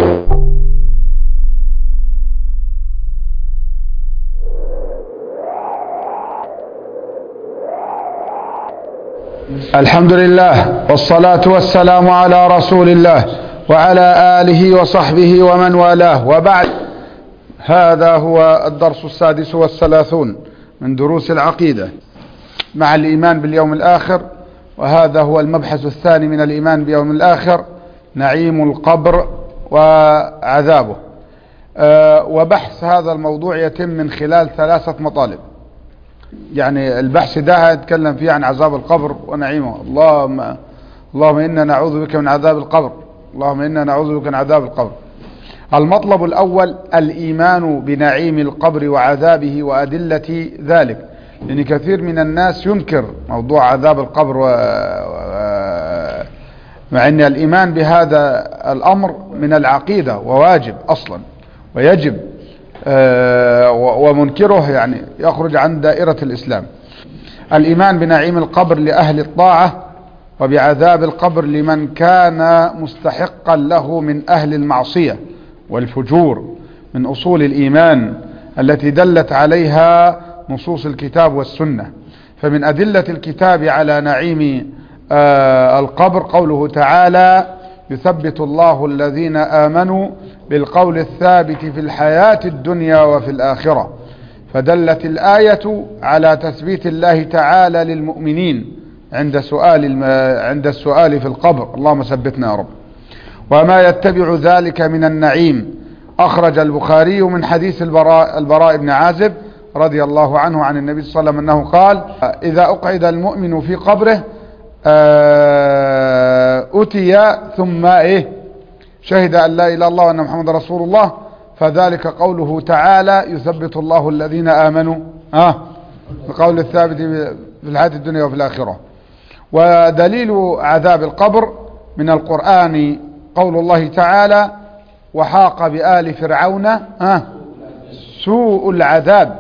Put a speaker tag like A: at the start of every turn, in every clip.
A: الحمد لله والصلاة والسلام على رسول الله وعلى آله وصحبه ومن والاه، وبعد. هذا هو الدرس 36 من دروس العقيدة مع الإيمان باليوم الآخر، وهذا هو المبحث الثاني من الإيمان باليوم الآخر، نعيم القبر وعذابه. وبحث هذا الموضوع يتم من خلال 3 مطالب. يعني البحث ده يتكلم فيه عن عذاب القبر ونعيمه. اللهم إنا نعوذ بك من عذاب القبر، اللهم إنا نعوذ بك من عذاب القبر. المطلب الأول الإيمان بنعيم القبر وعذابه وأدلة ذلك، لأن كثير من الناس ينكر موضوع عذاب القبر مع أن الإيمان بهذا الأمر من العقيدة وواجب أصلا ويجب، ومنكره يعني يخرج عن دائرة الإسلام. الإيمان بنعيم القبر لأهل الطاعة، وبعذاب القبر لمن كان مستحقا له من أهل المعصية والفجور، من أصول الإيمان التي دلت عليها نصوص الكتاب والسنة. فمن أدلة الكتاب على نعيم القبر قوله تعالى: يثبت الله الذين آمنوا بالقول الثابت في الحياة الدنيا وفي الآخرة. فدلت الآية على تثبيت الله تعالى للمؤمنين عند السؤال في القبر، اللهم ثبتنا يا رب. وما يتبع ذلك من النعيم أخرج البخاري من حديث البراء بن عازب رضي الله عنه عن النبي صلى الله عليه وسلم أنه قال: إذا أقعد المؤمن في قبره أتي ثم شهد أن لا إله إلا الله وأن محمد رسول الله، فذلك قوله تعالى: يثبت الله الذين آمنوا بقول الثابت في الحياة الدنيا وفي الآخرة. ودليل عذاب القبر من القرآن قول الله تعالى: وحاق بآل فرعون سوء العذاب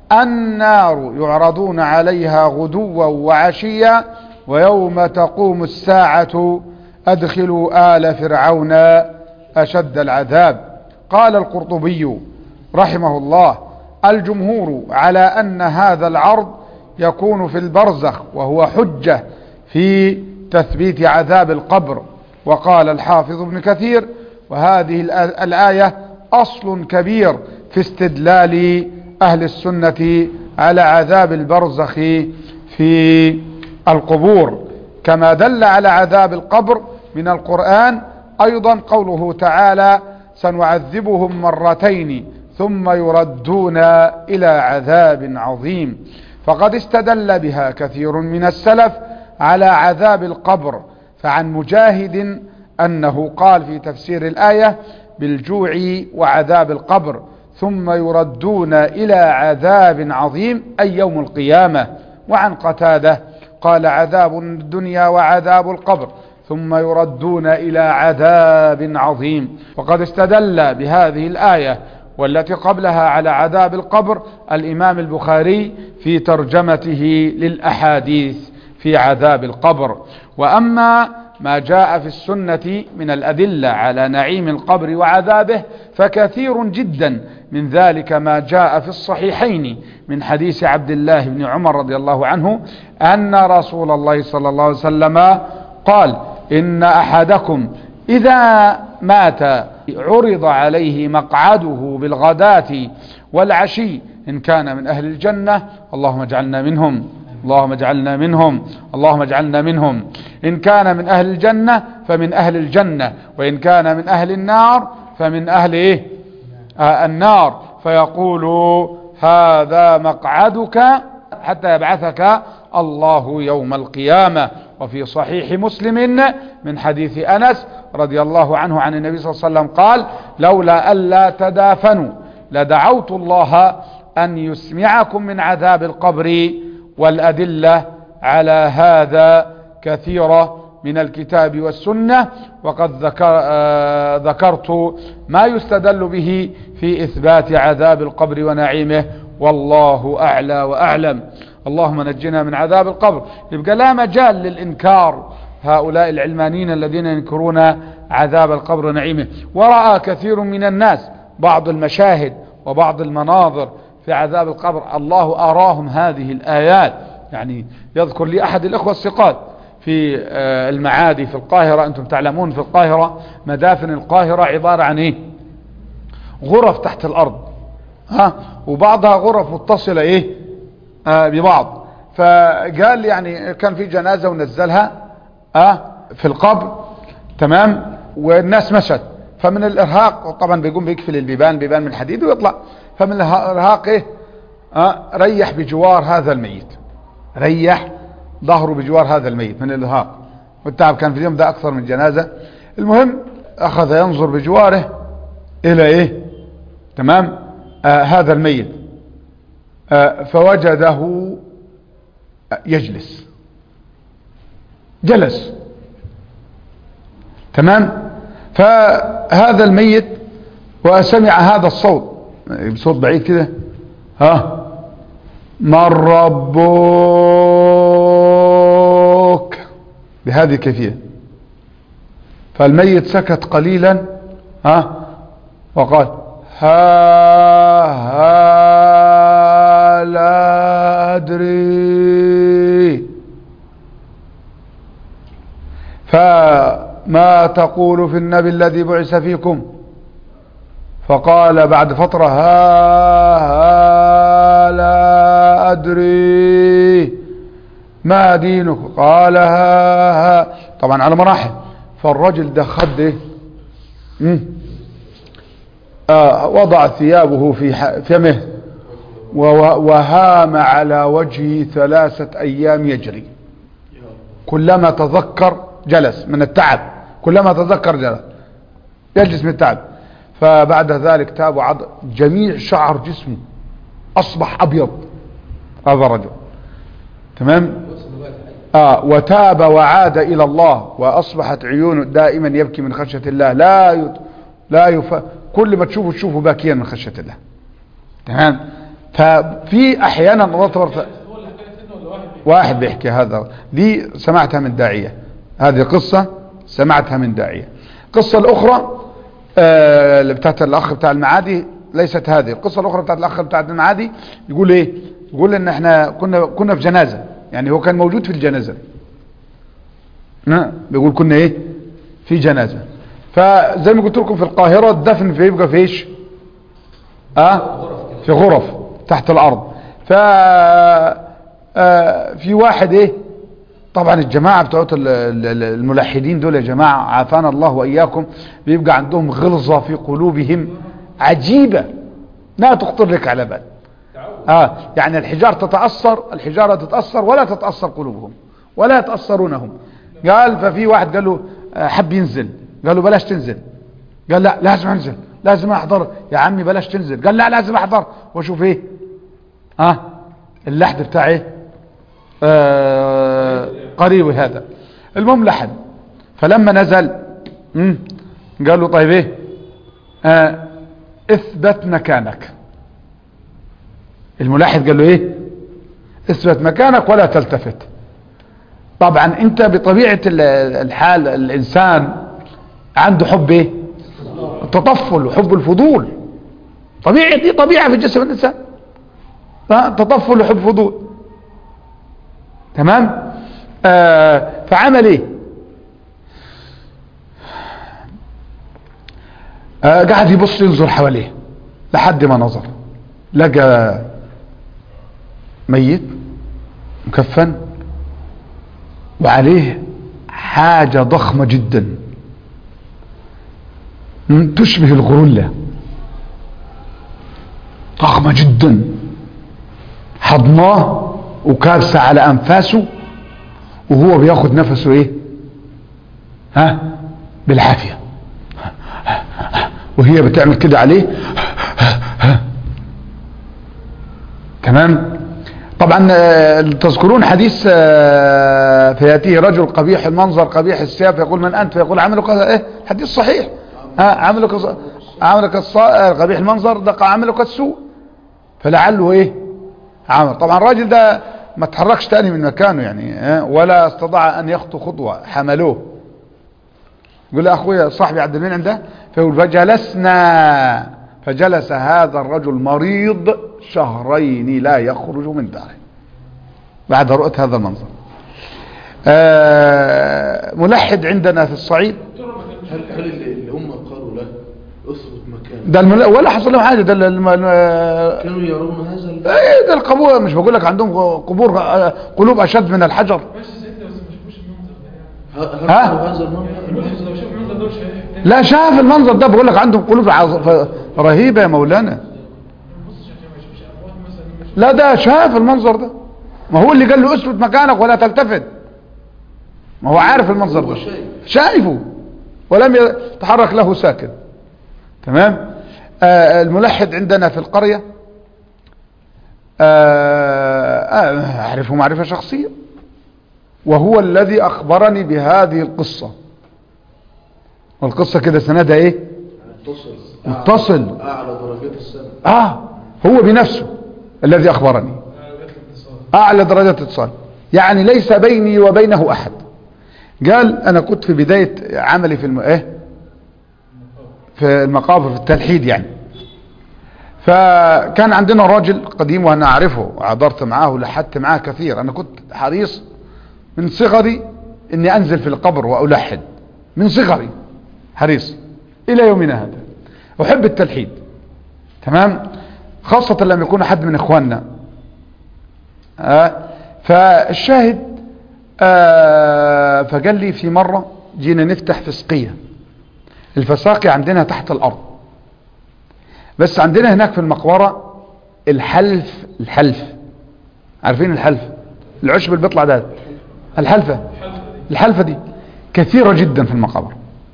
A: النار يعرضون عليها غدوا وعشيا ويوم تقوم الساعة أدخلوا آل فرعون أشد العذاب. قال القرطبي رحمه الله: الجمهور على أن هذا العرض يكون في البرزخ، وهو حجة في تثبيت عذاب القبر. وقال الحافظ ابن كثير: وهذه الآية أصل كبير في استدلال أهل السنة على عذاب البرزخ في القبور، كما دل على عذاب القبر من القرآن أيضا قوله تعالى: سنعذبهم مرتين ثم يردون إلى عذاب عظيم. فقد استدل بها كثير من السلف على عذاب القبر. فعن مجاهد أنه قال في تفسير الآية: بالجوع وعذاب القبر ثم يردون إلى عذاب عظيم، أي يوم القيامة. وعن قتادة قال: عذاب الدنيا وعذاب القبر ثم يردون إلى عذاب عظيم. وقد استدل بهذه الآية والتي قبلها على عذاب القبر الإمام البخاري في ترجمته للأحاديث في عذاب القبر. وأما ما جاء في السنة من الأدلة على نعيم القبر وعذابه فكثير جدا، من ذلك ما جاء في الصحيحين من حديث عبد الله بن عمر رضي الله عنه أن رسول الله صلى الله عليه وسلم قال: إن أحدكم إذا مات عرض عليه مقعده بالغداة والعشي، إن كان من أهل الجنة اللهم اجعلنا منهم، اللهم اجعلنا منهم، اللهم اجعلنا منهم. إن كان من أهل الجنة فمن أهل الجنة، وإن كان من أهل النار فمن أهل النار، فيقول: هذا مقعدك حتى يبعثك الله يوم القيامة. وفي صحيح مسلم من حديث أنس رضي الله عنه عن النبي صلى الله عليه وسلم قال: لولا ألا تدافنوا لدعوت الله أن يسمعكم من عذاب القبر. والأدلة على هذا كثيرة من الكتاب والسنة، وقد ذكرت ما يستدل به في إثبات عذاب القبر ونعيمه، والله أعلى وأعلم. اللهم نجنا من عذاب القبر. يبقى لا مجال للإنكار، هؤلاء العلمانيين الذين ينكرون عذاب القبر نعيمه. ورأى كثير من الناس بعض المشاهد وبعض المناظر في عذاب القبر، الله أراهم هذه الآيات. يعني يذكر لي أحد الأخوة الثقات في المعادي في القاهرة، أنتم تعلمون في القاهرة مدافن القاهرة عبارة عن إيه؟ غرف تحت الأرض، وبعضها غرف متصلة إيه ببعض. فقال يعني كان في جنازة ونزلها في القبر، تمام، والناس مشت، فمن الإرهاق طبعا بيقوم بيقفل البيبان من حديد ويطلع، فمن الإرهاق إيه ريح بجوار هذا الميت، ريح ظهره بجوار هذا الميت من الإرهاق والتعب. كان في اليوم ده أكثر من جنازة. المهم أخذ ينظر بجواره إلى إيه، تمام، هذا الميت، فوجده جلس، تمام. فهذا الميت وسمع هذا الصوت بصوت بعيد كده، من ربك، بهذه الكيفية. فالميت سكت قليلا وقال لا أدري. فما تقول في النبي الذي بعث فيكم؟ فقال بعد فترة لا أدري. ما دينك؟ قال طبعا على مراحل. فالرجل ده خد ايه، وضع ثيابه في فمه وهام على وجهه 3 أيام يجري، كلما تذكر جلس من التعب، كلما تذكر يجلس من التعب. فبعد ذلك تاب جميع شعر جسمه أصبح أبيض هذا الرجل، تمام. وتاب وعاد إلى الله، وأصبحت عيونه دائما يبكي من خشية الله، كل ما تشوفه باكيا من خشية الله، تمام. ففي أحيانا واحد بيحكي هذا، دي سمعتها من داعية، هذه قصة سمعتها من داعية. القصة الأخرى اللي بتاعت الأخ بتاع المعادي ليست هذه. القصة الأخرى بتاعت الأخ بتاع المعادي يقول إيه، يقول إن إحنا كنا في جنازة، يعني هو كان موجود في الجنازة، بيقول كنا إيه في جنازة. فزي ما قلت لكم في القاهرة الدفن بيبقى في إيش في غرف تحت الأرض. في واحد إيه، طبعا الجماعة بتوعت الملحدين دول يا جماعة عافانا الله وإياكم، بيبقى عندهم غلظة في قلوبهم عجيبة لا تخطر لك على بال. يعني الحجارة تتأثر ولا تتأثر قلوبهم ولا يتأثرونهم. قال ففي واحد قال له حب ينزل، قال له بلاش تنزل، قال لا لازم انزل، لازم احضر يا عمي، بلاش تنزل، قال لا لازم احضر واشوف ايه اللحد بتاعي قريب هذا. المهم لحد، فلما نزل قال له طيب ايه اثبت مكانك. الملاحد قال له ايه اثبت مكانك ولا تلتفت. طبعا انت بطبيعة الحال الانسان عنده حب ايه التطفل وحب الفضول، طبيعي، دي طبيعة في جسم الانسان، تطفل وحب فضول، تمام. فعمل ايه قاعد يبص ينظر حواليه لحد ما نظر لقى ميت مكفن وعليه حاجة ضخمة جدا تشبه الغرولة، ضخمة جدا، حضناه وكارسة على أنفاسه وهو بياخد نفسه ايه بالعافية، وهي بتعمل كده عليه تمام. طبعا تذكرون حديث فيأتيه رجل قبيح المنظر قبيح الثياب يقول من أنت، فيقول عملك ايه، حديث صحيح، عملك قبيح المنظر دق عملك السوء، فلعله ايه عمل. طبعا الراجل ده ما تحركش تاني من مكانه يعني، ولا استطاع ان يخطو خطوة، حملوه يقول لي اخويا صاحبي عبد المنعم ده، فيقول فجلس هذا الرجل مريض شهرين لا يخرج من داره بعد رؤية هذا المنظر. ملحد عندنا في الصعيد،
B: هل اللي هم قالوا له اثبت مكان
A: ده ولا حصل لهم حاجه، ده
B: كانوا يرون هذا
A: ده القبور، مش بقول لك عندهم قلوب اشد من الحجر.
B: هذا المنظر
A: لا شاف المنظر ده، بقول لك عندهم قلوب رهيبه يا مولانا. لا ده شاف المنظر ده، ما هو اللي قال له اثبت مكانك ولا تلتفت، ما هو عارف المنظر ده، شايفه ولم يتحرك له ساكن. تمام. الملحد عندنا في القرية أعرفه معرفة شخصية، وهو الذي أخبرني بهذه القصة، والقصة كده سندها إيه؟ متصل
B: أعلى درجات السنة.
A: هو بنفسه الذي أخبرني أعلى درجات اتصال، يعني ليس بيني وبينه أحد. قال أنا كنت في بداية عملي في المقابر في التلحيد يعني، فكان عندنا راجل قديم وأنا أعرفه، عبرت معاه ولحدت معاه كثير. أنا كنت حريص من صغري إني أنزل في القبر وألحد، من صغري حريص إلى يومنا هذا، أحب التلحيد. تمام. خاصة لما يكون أحد من إخواننا. فالشاهد فقال لي في مرة جينا نفتح فسقية، الفساقي عندنا تحت الأرض، بس عندنا هناك في المقبرة الحلف، عارفين الحلف؟ العشب اللي بيطلع ده، الحلفة دي كثيرة جدا في المقابر.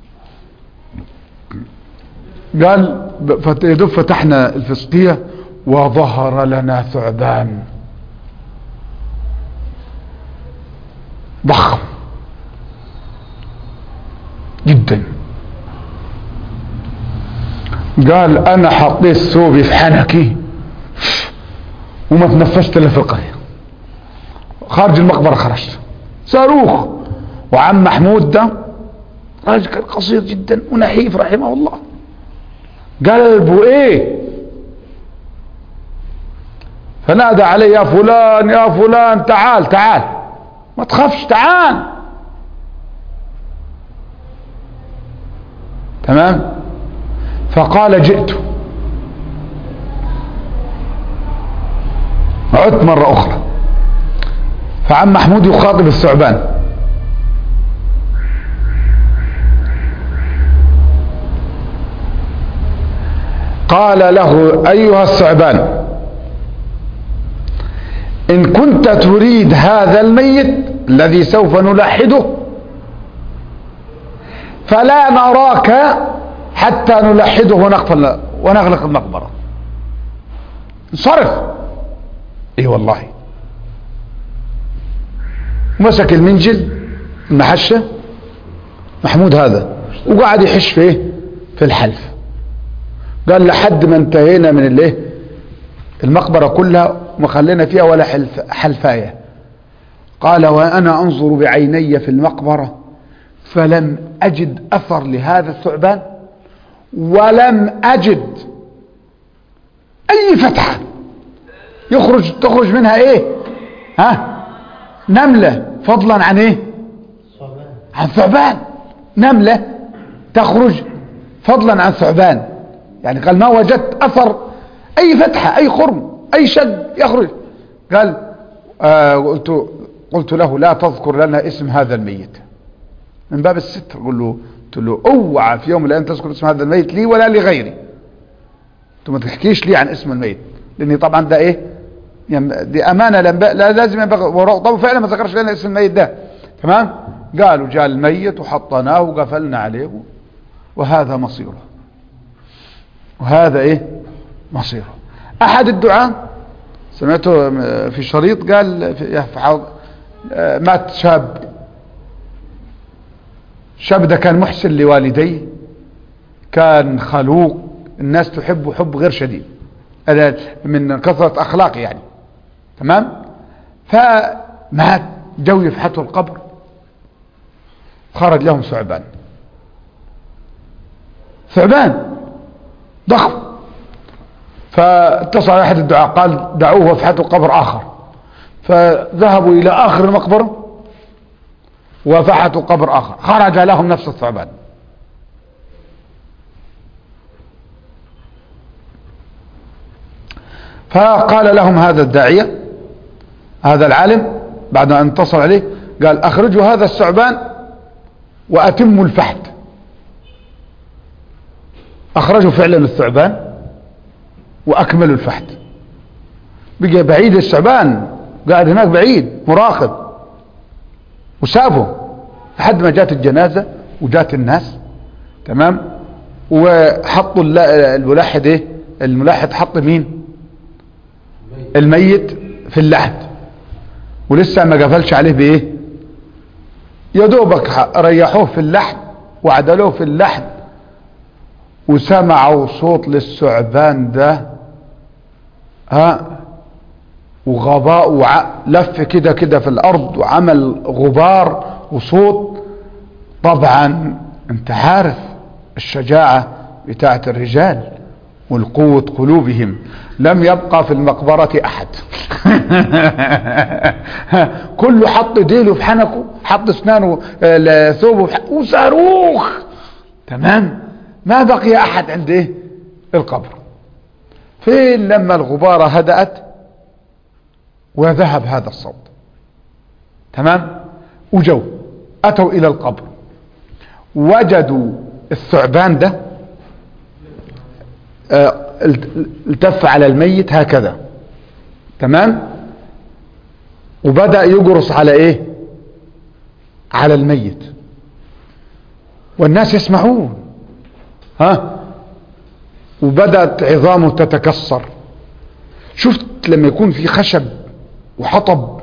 A: قال يدب فتحنا الفسقية وظهر لنا ثعبان ضخم جدا. قال انا حطيت ثوبي في حنكي وما تنفست الا في القرية، خارج المقبرة خرجت صاروخ. وعم محمود ده راجل كان قصير جدا ونحيف رحمه الله، قلبه ايه، فنادى علي يا فلان يا فلان تعال ما تخافش تعال. تمام. فقال جئت، عدت مرة أخرى، فعم محمود يخاطب الثعبان، قال له أيها الثعبان إن كنت تريد هذا الميت الذي سوف نلحده فلا نراك حتى نلحده ونغلق المقبرة، انصرف. ايه والله. مسك المنجل المحشة محمود هذا وقعد يحش في الحلف. قال لحد ما انتهينا من المقبرة كلها وما خلينا فيها ولا حلفاية. قال وانا انظر بعيني في المقبرة فلم اجد اثر لهذا الثعبان، ولم اجد اي فتحة تخرج منها نملة، فضلا عن عن ثعبان. نملة تخرج فضلا عن ثعبان، يعني قال ما وجدت اثر اي فتحة اي خرم اي شد يخرج. قال قلت له لا تذكر لنا اسم هذا الميت من باب الستر. قلت له اوعى في يوم من الايام تذكر اسم هذا الميت لي ولا لغيري، انت ما تحكيش لي عن اسم الميت، لاني طبعا ده دي امانه لا لازم ينبغي. طب فعلا ما ذكرش لنا اسم الميت ده. تمام. قالوا جاء الميت وحطناه وقفلنا عليه وهذا مصيره، وهذا مصيره. احد الدعاة سمعته في شريط قال مات شاب ده كان محسن لوالديه، كان خلوق، الناس تحبه حب غير شديد من كثرة اخلاقه يعني. تمام. فمات جو يفحته القبر، خرج لهم ثعبان ثعبان ضخم. فاتصل احد الدعاء قال دعوه وافحتوا قبر اخر، فذهبوا الى اخر المقبرة وفحتوا قبر اخر، خرج لهم نفس الثعبان. فقال لهم هذا الداعية هذا العالم بعد ان اتصل عليه قال اخرجوا هذا الثعبان واتموا الفحت. اخرجوا فعلا الثعبان واكملوا الفحت. بقى بعيد الثعبان قاعد هناك بعيد مراقب، وسابه لحد ما جات الجنازة وجات الناس تمام، وحطوا الملحد ايه، الملحد حط مين؟ الميت في اللحد، ولسه ما قفلش عليه بايه، يا دوبك ريحوه في اللحد وعدلوه في اللحد، وسمعوا صوت للثعبان ده وغباء لف كده كده في الارض وعمل غبار وصوت. طبعا انت عارف الشجاعة بتاعة الرجال والقوة قلوبهم، لم يبقى في المقبرة احد. كله حط ديله في حنكه، حط اسنانه ثوبه وصاروخ تمام، ما بقي احد عند ايه القبر. فين لما الغبارة هدأت وذهب هذا الصوت تمام، وجو اتوا الى القبر وجدوا الثعبان ده التف على الميت هكذا تمام، وبدأ يجرس على ايه، على الميت، والناس يسمعون وبدأت عظامه تتكسر. شفت لما يكون في خشب وحطب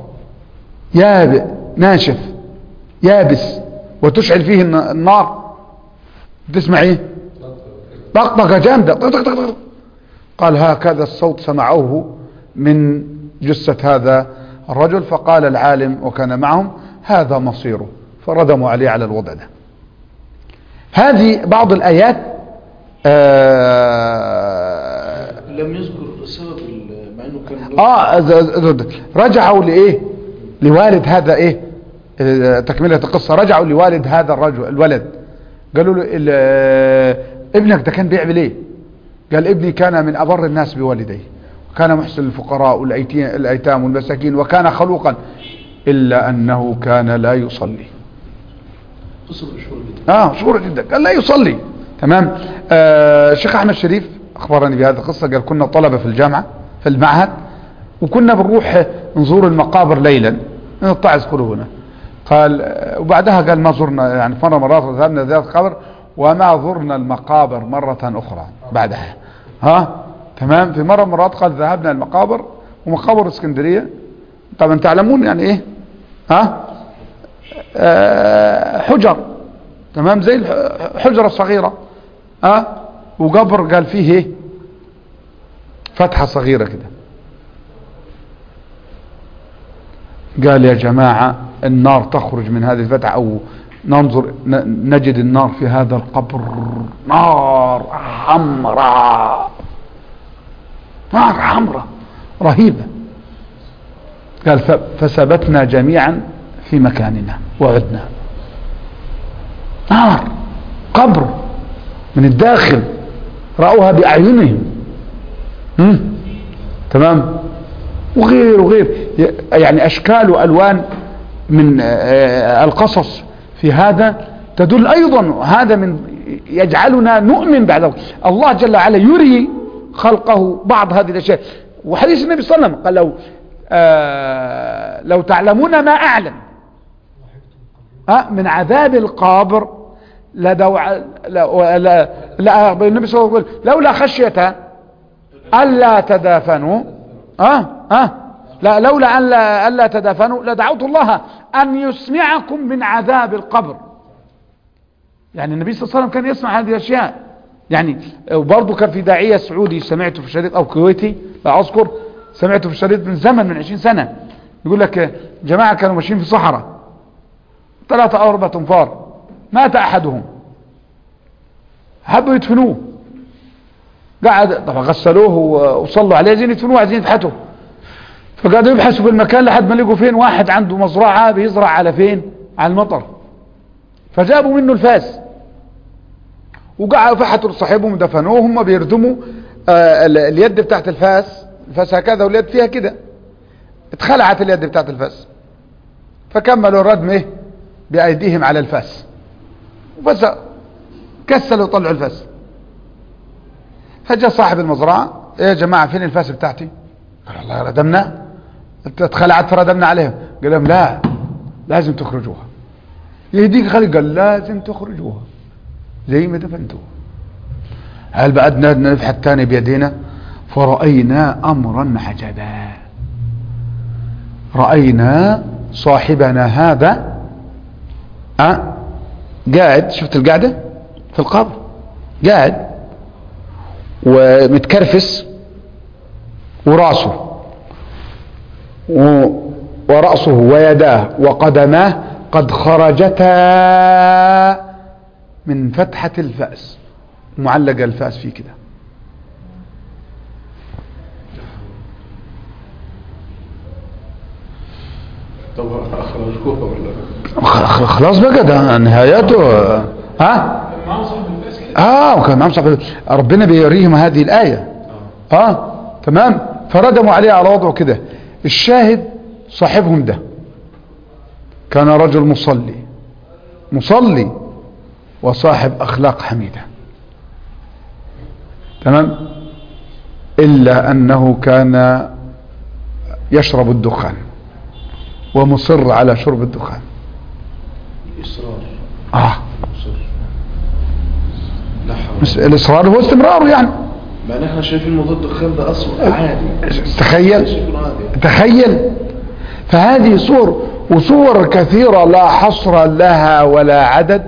A: ناشف يابس وتشعل فيه النار تسمع ايه، طقطقة جامدة طق طق طق. قال هكذا الصوت سمعوه من جثة هذا الرجل. فقال العالم وكان معهم هذا مصيره، فردموا عليه على الوضع ده. هذه بعض الآيات.
B: لم يذكر السبب مع انه كان
A: رجعوا لايه، لوالد هذا ايه، تكملة القصة. رجعوا لوالد هذا الرجل الولد، قالوا له ابنك ده كان بيعمل ايه؟ قال ابني كان من ابر الناس بوالديه، وكان محسن للفقراء والايتام والمساكين، وكان خلوقا، الا انه كان لا يصلي.
B: قصة مشهورة جدا.
A: مشهورة جدا. قال لا يصلي تمام. الشيخ احمد شريف اخبرني بهذه القصة، قال كنا طلبة في الجامعة في المعهد، وكنا بنروح نزور المقابر ليلا نتعظ قلوبنا. قال وبعدها قال ما زرنا، يعني مرة مرات ذهبنا زيارة القبر وما زرنا المقابر مرة اخرى بعدها. تمام. في مرة مرات قال ذهبنا المقابر، ومقابر اسكندرية طبعا تعلمون يعني ايه، حجر تمام، زي الحجرة الصغيرة، وقبر قال فيه ايه، فتحة صغيرة كده. قال يا جماعة النار تخرج من هذه الفتحة، او ننظر نجد النار في هذا القبر نار حمراء، نار حمراء رهيبة. قال فثبتنا جميعا في مكاننا وعدنا. نار قبر من الداخل رأوها بأعينهم. تمام. وغير يعني أشكال وألوان من القصص في هذا تدل أيضا، هذا من يجعلنا نؤمن بعد الله جل وعلا يري خلقه بعض هذه الأشياء. وحديث النبي صلى الله عليه وسلم قال لو تعلمون ما أعلم من عذاب القبر النبي صلى الله عليه وسلم لولا خشية ألا تدافنوا لا لولا ألا تدافنوا لدعوت الله أن يسمعكم من عذاب القبر. يعني النبي صلى الله عليه وسلم كان يسمع هذه الأشياء. يعني وبرضه كان في داعية سعودي سمعته في الشريط، أو كويتي لا أذكر، سمعته في الشريط من زمن، من 20 سنة، يقول لك جماعة كانوا ماشيين في صحراء 3 أو 4 أنفار، مات أحدهم حبوا يدفنوه، قعد طبعا غسلوه وصلوا عليه، عايزين يدفنوه، عايزين يفحتوا. فقعدوا يبحثوا في المكان لحد ما لقوا فين واحد عنده مزرعة بيزرع على فين، على المطر. فجابوا منه الفاس وقعدوا فحتوا لصاحبهم ودفنوه. هم بيردموا اليد بتاعت الفاس هكذا واليد فيها كده، اتخلعت اليد بتاعت الفاس، فكملوا الردم بأيديهم على الفاس، وبس كسلوا وطلعوا الفاس. فجاء صاحب المزرعة: ايه يا جماعة فين الفاس بتاعتي؟ قال: والله ردمنا، اتخلعت فردمنا عليهم. قال لهم: لا، لازم تخرجوها. يهديك خلق، قال: لازم تخرجوها زي ما دفنتوها. هل بعدنا نفحت تاني بيدينا؟ فرأينا أمرا عجبا، رأينا صاحبنا هذا قاعد، شفت القعدة في القبر، قاعد ومتكرفس، وراسه ورأسه ويداه وقدماه قد خرجتا من فتحة الفأس، معلق الفأس فيه كده.
B: طب اخرجوها ولا
A: خلاص بقى ده نهايته. وكان معهم صاحب ربنا بيوريهم هذه الآية. تمام. فردموا عليه على وضعه كده. الشاهد صاحبهم ده كان رجل مصلي وصاحب أخلاق حميدة، تمام، إلا أنه كان يشرب الدخان ومصر على شرب الدخان. إصرار. الإصرار هو استمراره يعني.
B: ما نحن شايفين موضوع الدخان ده أصلا عادي.
A: تخيل. فهذه صور كثيرة لا حصر لها ولا عدد.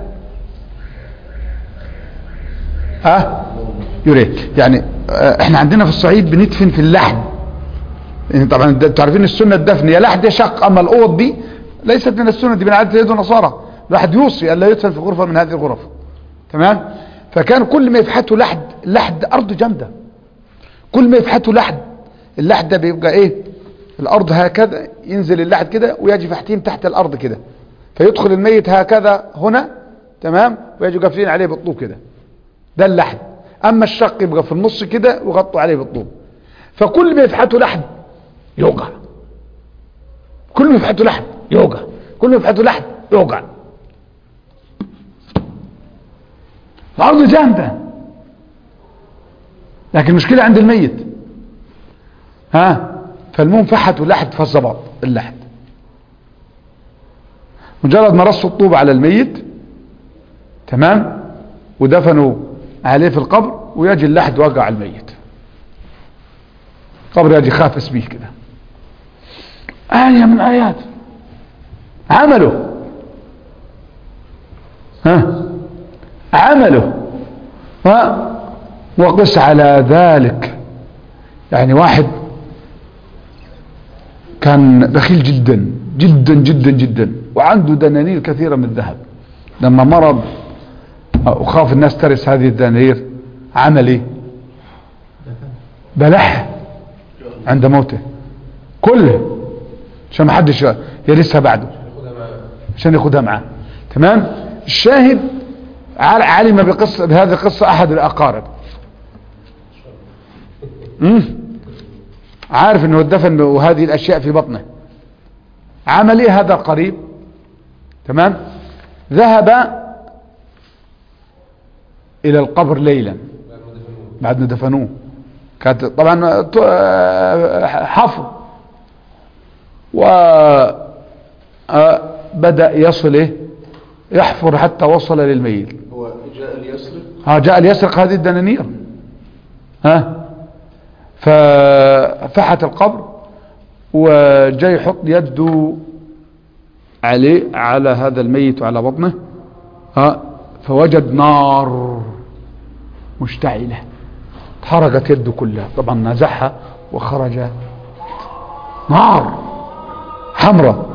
A: يريد يعني احنا عندنا في الصعيد بندفن في اللحد، يعني طبعا تعرفين السنة الدفن يا لحد يا شق. اما الاوض دي ليست من السنة، دي من عادة اليهود والنصارى. الواحد يوصي الا يدفن في غرفة من هذه الغرف، تمام. فكان كل ما يفحتوا اللحد ارض جامدة، كل ما يفحتوا اللحد ده بيبقى ايه، الارض هكذا، ينزل اللحد كده ويجي فحتين تحت الارض كده، فيدخل الميت هكذا هنا، تمام، ويجوا قافلين عليه بالطوب كده، ده اللحد. اما الشق يبقى في النص كده ويغطوا عليه بالطوب. فكل ما يفحتوا لحد يوقع، كل ما يفحتوا لحد يوقع، كل ما يفحتوا لحد يوقع. الارض جامده، لكن المشكله عند الميت. فالمهم فحتوا لحد فالزبط اللحد، مجرد ما رصوا الطوب على الميت، تمام، ودفنوا عليه في القبر، ويجي اللحد وقع الميت، قبر يجي خافس بيه كده. آية من آيات عمله وقس على ذلك. يعني واحد كان بخيل جدا جدا جدا جدا، وعنده دنانير كثيرة من الذهب. لما مرض وخاف الناس ترس هذه الدنانير، عمل ايه؟ بلعها عند موته كله، عشان ما حدش يرسها بعده، عشان ياخدها معاه، تمام. الشاهد علم بهذه القصة احد الاقارب، عارف انه الدفن وهذه الاشياء في بطنه. عمل ايه هذا القريب؟ تمام، ذهب الى القبر ليلا بعد ما دفنوه. كانت طبعا حفر، وبدأ يصل يحفر حتى وصل للميت.
B: هو جاء ليسرق؟
A: جاء ليسرق هذه الدنانير. ففتحت القبر وجاي يحط يده عليه، على هذا الميت وعلى بطنه، فوجد نار مشتعلة، حرقت يده كلها. طبعا نزعها وخرج نار حمراء.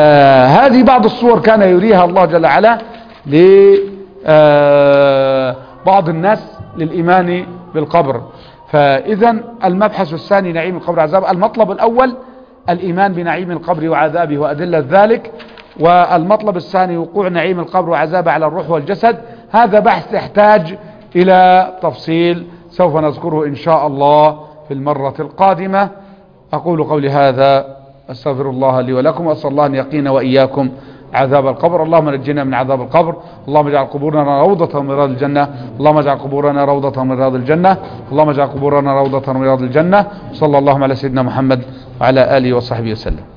A: فهذه بعض الصور كان يريها الله جل وعلا بعض الناس للإيمان بالقبر. فإذا المبحث الثاني نعيم القبر وعذاب. المطلب الأول الإيمان بنعيم القبر وعذابه وأدلة ذلك، والمطلب الثاني وقوع نعيم القبر وعذابه على الروح والجسد. هذا بحث يحتاج إلى تفصيل سوف نذكره إن شاء الله في المرة القادمة. أقول قولي هذا، أستغفر الله لي ولكم، وأسأل الله أن يقينا وإياكم عذاب القبر. اللهم نجنا من عذاب القبر، اللهم اجعل قبورنا روضة من رياض الجنة، اللهم اجعل قبورنا روضة من رياض الجنة، اللهم اجعل قبورنا روضة من رياض الجنة. صلى الله على سيدنا محمد وعلى آله وصحبه وسلم.